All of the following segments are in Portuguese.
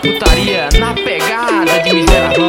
putaria, na pegada de miserável.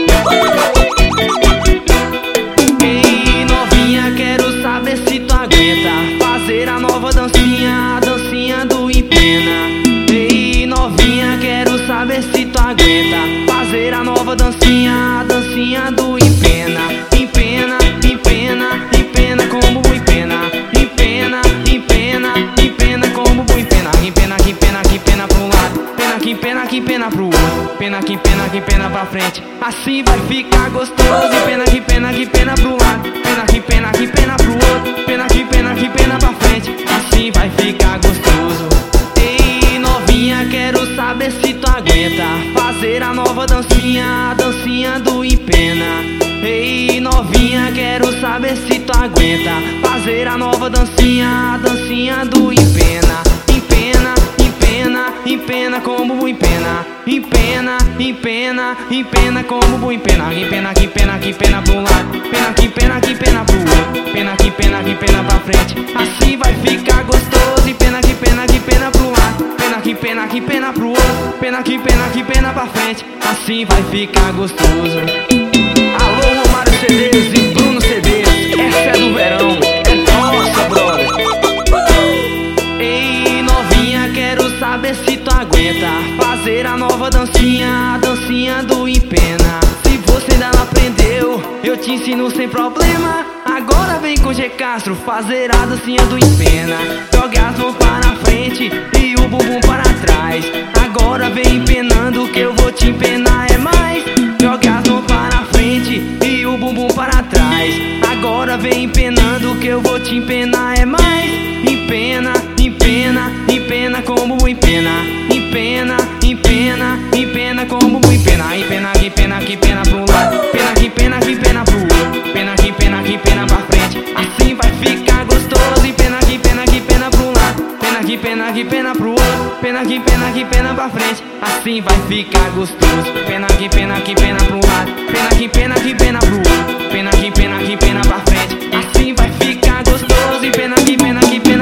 Ei, novinha, quero saber se tu aguenta fazer a nova dancinha, a dancinha do empena. Ei, novinha, quero saber se tu aguenta fazer a nova dancinha, a dancinha do empena. Empena, empena, empena como boi pena. Empena, empena, empena como boi pena. Empena, que pena, que pena pro lado. Pena, que pena, que pena pro outro. Pena, que pena, que pena pra frente. Assim vai ficar gostoso. Pena, que pena, que pena pro lado. Pena, que pena, que pena pro outro. Pena, que pena pra frente. Assim vai ficar gostoso. Ei, novinha, quero saber se tu aguenta fazer a nova dancinha, a dancinha do empena. Ei, novinha, quero saber se tu aguenta fazer a nova dancinha, a dancinha do empena. Empena, empena, empena como boi pena. Empena, empena, empena como boi pena. Empena, que pena, que pena pro lado. Pena, que pena, que pena pro outro. Pena, que pena pra frente. Assim vai ficar gostoso. E pena, que pena pro lado. Pena, que pena pro outro. Pena, que pena pra frente. Assim vai ficar gostoso. Alô, Romário CDs e Bruno CDs, essa é do verão, é nossa, brother. Ei, novinha, quero saber se tu aguenta fazer a nova dancinha, a dancinha do empena. Se você ainda não aprendeu, eu te ensino sem problema. Agora vem com G Castro fazer a dancinha do empena. Joga as mãos para frente e o bumbum para trás. Agora vem empenando que eu vou te empenar é mais. Joga as mãos para frente e o bumbum para trás. Agora vem empenando que eu vou te empenar é mais. Empena, empena, empena como boi pena. Empena, empena, empena como boi pena. Empena, que pena pro lado. Pena, que pena pro outro. Pena, que pena pra frente. Assim vai ficar gostoso. E pena, que pena pro lado. Pena, que pena pro outro. Pena, que pena pra frente. Assim vai ficar gostoso. Pena, que pena pro lado. Pena, que pena pro outro. Pena, que pena pra frente. Assim vai ficar gostoso. E pena, que pena